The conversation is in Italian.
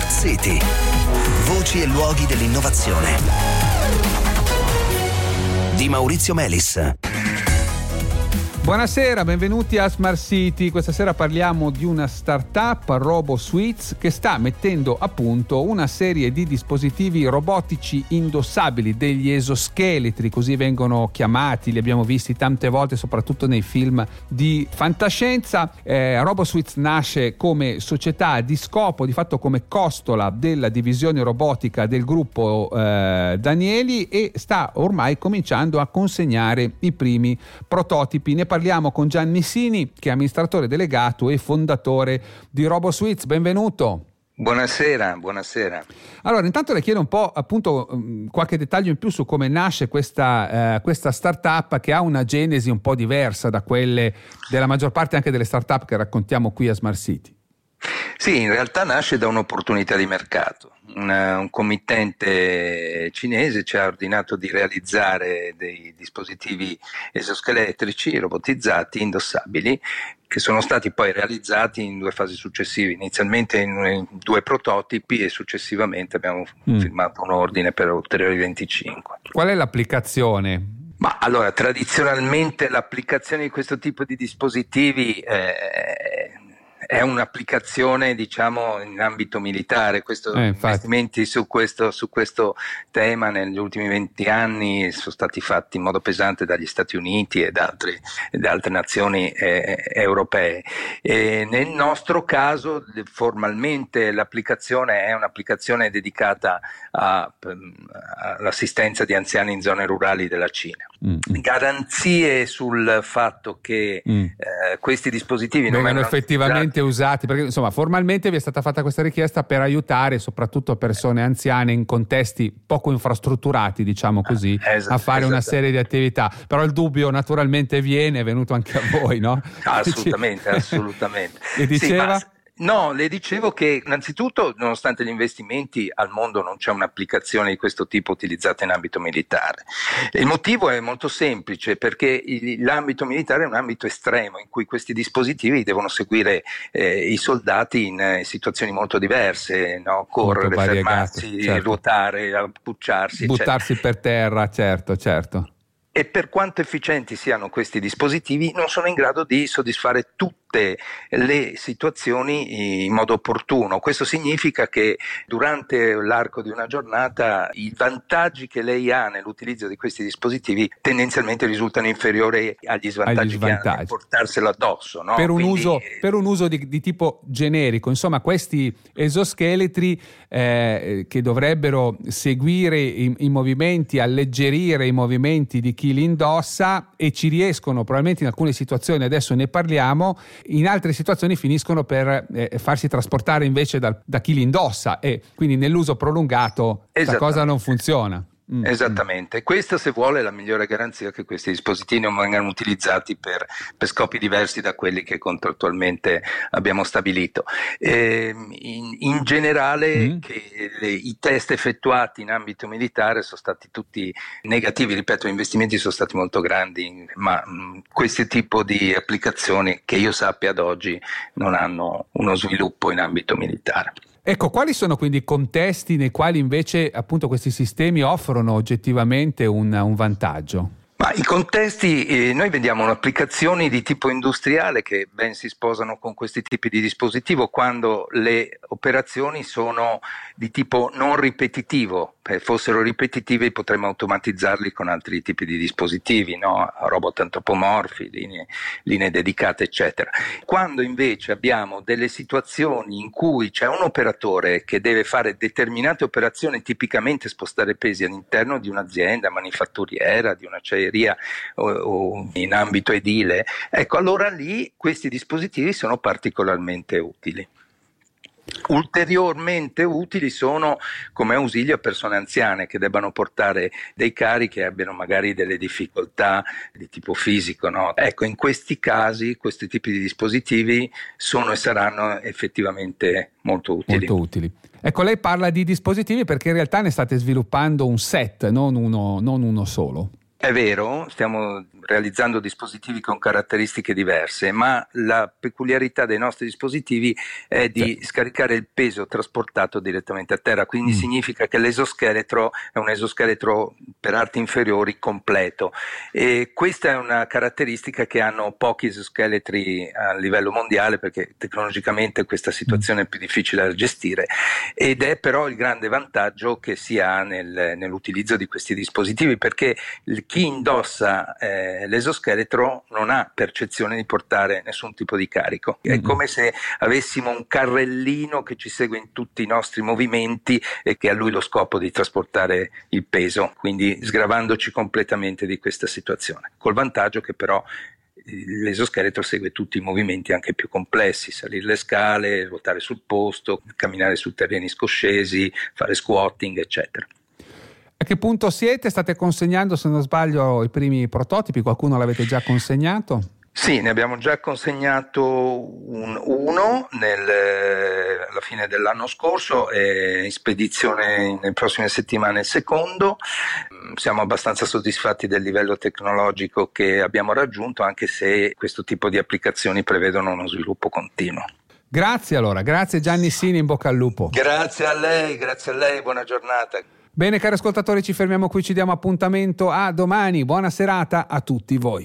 Smart City. Voci e luoghi dell'innovazione. Di Maurizio Melis. Buonasera, benvenuti a Smart City. Questa sera parliamo di una startup, RoboSuits, che sta mettendo a punto una serie di dispositivi robotici indossabili, degli esoscheletri, così vengono chiamati, li abbiamo visti tante volte soprattutto nei film di fantascienza. RoboSuits nasce come società di scopo, di fatto come costola della divisione robotica del gruppo Danieli, e sta ormai cominciando a consegnare i primi prototipi. Ne parliamo con Gianni Sini, che è amministratore delegato e fondatore di RoboSuits. Benvenuto. Buonasera. Allora, intanto le chiedo un po', appunto, qualche dettaglio in più su come nasce questa startup, che ha una genesi un po' diversa da quelle della maggior parte anche delle startup che raccontiamo qui a Smart City. Sì, in realtà nasce da un'opportunità di mercato. Un committente cinese ci ha ordinato di realizzare dei dispositivi esoscheletrici robotizzati indossabili, che sono stati poi realizzati in 2 fasi successive, inizialmente in 2 prototipi e successivamente abbiamo firmato un ordine per ulteriori 25. Qual è l'applicazione? Ma allora, tradizionalmente l'applicazione di questo tipo di dispositivi è un'applicazione, diciamo, in ambito militare. Investimenti su questo tema negli ultimi 20 anni sono stati fatti in modo pesante dagli Stati Uniti e da altre nazioni europee. E nel nostro caso, formalmente, l'applicazione è un'applicazione dedicata all'assistenza di anziani in zone rurali della Cina. Garanzie sul fatto che questi dispositivi non vengano effettivamente usati, perché insomma formalmente vi è stata fatta questa richiesta per aiutare soprattutto persone anziane in contesti poco infrastrutturati, diciamo così, a fare una serie di attività. Però il dubbio naturalmente è venuto anche a voi, no? Assolutamente. E diceva? Sì, no, le dicevo che innanzitutto, nonostante gli investimenti, al mondo non c'è un'applicazione di questo tipo utilizzata in ambito militare. Il motivo è molto semplice, perché l'ambito militare è un ambito estremo in cui questi dispositivi devono seguire i soldati in situazioni molto diverse, no? Correre, fermarsi, certo. Ruotare, appucciarsi, buttarsi per terra, certo. E per quanto efficienti siano questi dispositivi, non sono in grado di soddisfare tutte le situazioni in modo opportuno. Questo significa che durante l'arco di una giornata i vantaggi che lei ha nell'utilizzo di questi dispositivi tendenzialmente risultano inferiori agli svantaggi che ha nel portarselo addosso, no? Per un uso di tipo generico, insomma, questi esoscheletri che dovrebbero seguire i movimenti, alleggerire i movimenti di chi li indossa, e ci riescono probabilmente in alcune situazioni, adesso ne parliamo, in altre situazioni finiscono per farsi trasportare invece da chi li indossa, e quindi nell'uso prolungato la cosa non funziona. Esattamente, questa, se vuole, è la migliore garanzia che questi dispositivi non vengano utilizzati per scopi diversi da quelli che contrattualmente abbiamo stabilito. In generale i test effettuati in ambito militare sono stati tutti negativi, ripeto, gli investimenti sono stati molto grandi, ma questo tipo di applicazioni, che io sappia ad oggi, non hanno uno sviluppo in ambito militare. Ecco, quali sono quindi i contesti nei quali invece appunto questi sistemi offrono oggettivamente un vantaggio? Ma i contesti, noi vediamo applicazioni di tipo industriale che ben si sposano con questi tipi di dispositivo quando le operazioni sono di tipo non ripetitivo. Per fossero ripetitivi potremmo automatizzarli con altri tipi di dispositivi, no? Robot antropomorfi, linee dedicate, eccetera. Quando invece abbiamo delle situazioni in cui c'è un operatore che deve fare determinate operazioni, tipicamente spostare pesi all'interno di un'azienda manifatturiera, di un'acciaieria o in ambito edile, ecco, allora lì questi dispositivi sono particolarmente utili. Ulteriormente utili sono come ausilio a persone anziane che debbano portare dei carichi e abbiano magari delle difficoltà di tipo fisico, no? Ecco, in questi casi questi tipi di dispositivi sono e saranno effettivamente molto utili. Molto utili. Ecco, lei parla di dispositivi perché in realtà ne state sviluppando un set, non uno solo. È vero, stiamo realizzando dispositivi con caratteristiche diverse, ma la peculiarità dei nostri dispositivi è di scaricare il peso trasportato direttamente a terra, quindi significa che l'esoscheletro è un esoscheletro per arti inferiori completo, e questa è una caratteristica che hanno pochi esoscheletri a livello mondiale, perché tecnologicamente questa situazione è più difficile da gestire, ed è però il grande vantaggio che si ha nell'utilizzo di questi dispositivi, perché chi indossa l'esoscheletro non ha percezione di portare nessun tipo di carico. È come se avessimo un carrellino che ci segue in tutti i nostri movimenti e che ha lui lo scopo di trasportare il peso, quindi sgravandoci completamente di questa situazione, col vantaggio che però l'esoscheletro segue tutti i movimenti anche più complessi: salire le scale, ruotare sul posto, camminare su terreni scoscesi, fare squatting, eccetera. A che punto siete? State consegnando, se non sbaglio, i primi prototipi? Qualcuno l'avete già consegnato? Sì, ne abbiamo già consegnato uno alla fine dell'anno scorso e in spedizione nelle prossime settimane il secondo. Siamo abbastanza soddisfatti del livello tecnologico che abbiamo raggiunto, anche se questo tipo di applicazioni prevedono uno sviluppo continuo. Grazie allora, grazie Gianni Sini, in bocca al lupo. Grazie a lei, buona giornata. Bene cari ascoltatori, ci fermiamo qui, ci diamo appuntamento a domani, buona serata a tutti voi.